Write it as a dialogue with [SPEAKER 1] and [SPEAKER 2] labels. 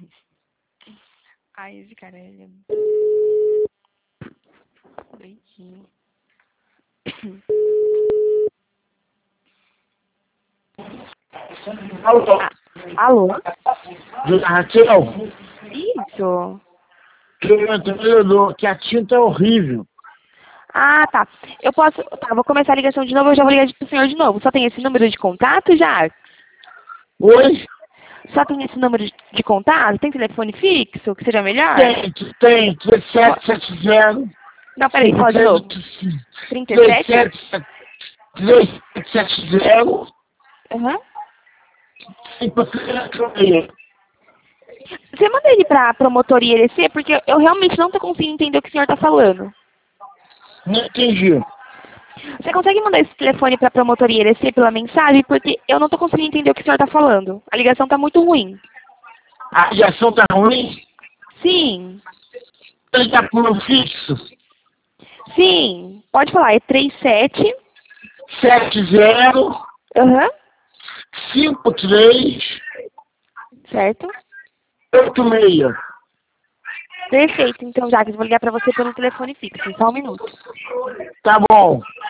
[SPEAKER 1] Ai, esse cara é doidinho.
[SPEAKER 2] Alô?
[SPEAKER 1] Alô?
[SPEAKER 2] Dona Raquel,
[SPEAKER 1] Isso.
[SPEAKER 2] que eu entrei, que a tinta é horrível.
[SPEAKER 1] Ah, tá. Eu posso... Tá, vou começar a ligação de novo, eu já vou ligar pro senhor de novo. Só tem esse número de contato já?
[SPEAKER 2] Oi?
[SPEAKER 1] Só tem esse número de contato? Tem telefone fixo, que seja melhor?
[SPEAKER 2] Tem, 3770,
[SPEAKER 1] Não, peraí, fala de novo. 37?
[SPEAKER 2] 3770,
[SPEAKER 1] Aham.
[SPEAKER 2] 536.
[SPEAKER 1] Você manda ele pra promotoria ERC, porque eu realmente não tô conseguindo entender o que o senhor tá falando.
[SPEAKER 2] Não entendi.
[SPEAKER 1] Você consegue mandar esse telefone pra promotoria ERC pela mensagem? Porque eu não tô conseguindo entender o que o senhor tá falando. A ligação tá muito ruim.
[SPEAKER 2] A ligação tá ruim?
[SPEAKER 1] Sim.
[SPEAKER 2] Ele tá por um fixo?
[SPEAKER 1] Sim. Pode falar, é 37.
[SPEAKER 2] 70,
[SPEAKER 1] Aham.
[SPEAKER 2] 53,
[SPEAKER 1] Certo.
[SPEAKER 2] 86.
[SPEAKER 1] Perfeito. Então, Jacques, vou ligar pra você pelo telefone fixo. Só um minuto.
[SPEAKER 2] Tá bom.